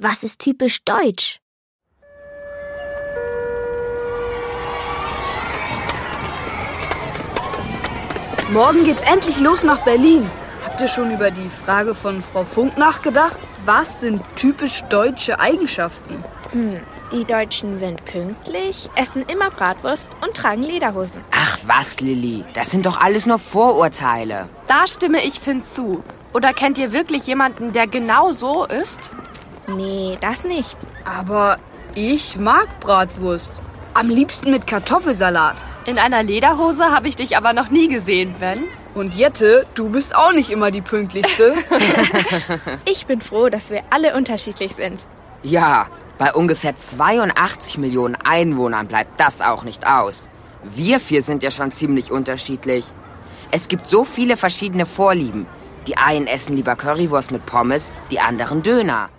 Was ist typisch deutsch? Morgen geht's endlich los nach Berlin. Habt ihr schon über die Frage von Frau Funk nachgedacht? Was sind typisch deutsche Eigenschaften? Die Deutschen sind pünktlich, essen immer Bratwurst und tragen Lederhosen. Ach was, Lilly, das sind doch alles nur Vorurteile. Da stimme ich Finn zu. Oder kennt ihr wirklich jemanden, der genau so ist? Nee, das nicht. Aber ich mag Bratwurst. Am liebsten mit Kartoffelsalat. In einer Lederhose habe ich dich aber noch nie gesehen, Ben. Und Jette, du bist auch nicht immer die Pünktlichste. Ich bin froh, dass wir alle unterschiedlich sind. Ja, bei ungefähr 82 Millionen Einwohnern bleibt das auch nicht aus. Wir 4 sind ja schon ziemlich unterschiedlich. Es gibt so viele verschiedene Vorlieben. Die einen essen lieber Currywurst mit Pommes, die anderen Döner.